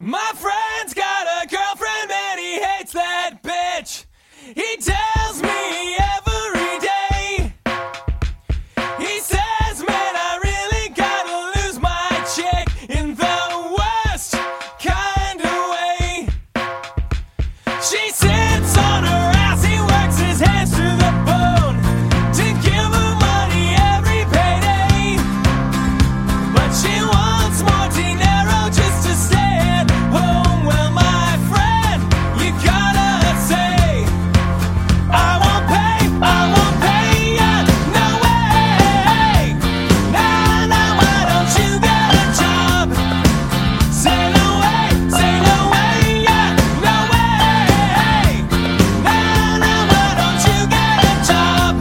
My friend's got a girlfriend and he hates that bitch. He tells me every day. He says, man, I really gotta lose my chick in the worst kind of way. She sits on her ass, he works his hands to the bone to give her money every payday. But she wants more dinero just to stay at home. Well, my friend, you gotta say, I won't pay ya, no way. Nah, nah, why don't you get a job? Say no way, yeah, no way. Nah, nah, why don't you get a job?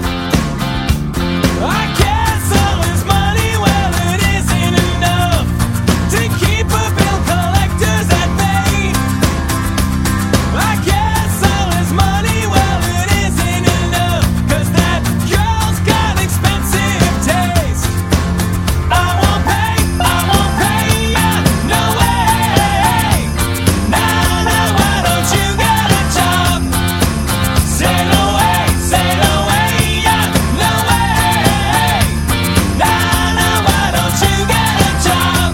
I guess all his money, well, it isn't enough to keep a bill collectors at bay. I guess all his money, well, it isn't enough, 'cause that girl's got expensive taste. I won't pay ya, no way. Nah, nah, why don't you get a job? Say no way, yeah, no way. Nah, nah, why don't you get a job?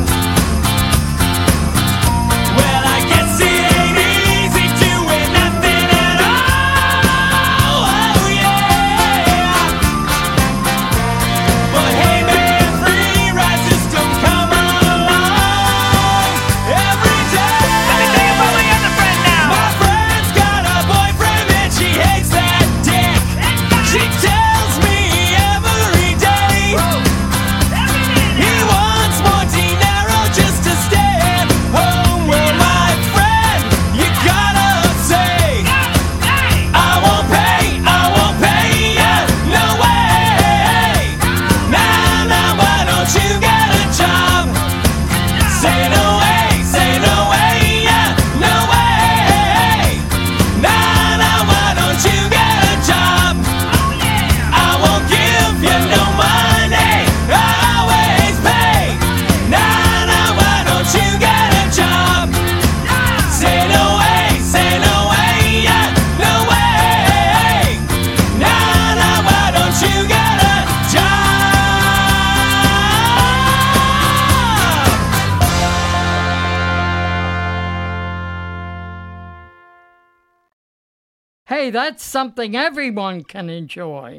Well, I guess it ain't easy doing nothing at all. Oh yeah. But hey man, free ride system, come along every day. Let me tell you about my other friend now. My friend's got a boyfriend and she hates that dick. She tells me every day. He wants more dinero just to stay at home. Well, my friend, you gotta say, I won't pay ya, no way. Nah, nah, why don't you get a job? Say no way, yeah, no way. Nah, nah, why don't you get a job? I won't give you no money, I always pay. Nah, nah, why don't you get a job? Say no way, yeah, no way. Nah, nah, why don't you get a job? Hey, that's something everyone can enjoy.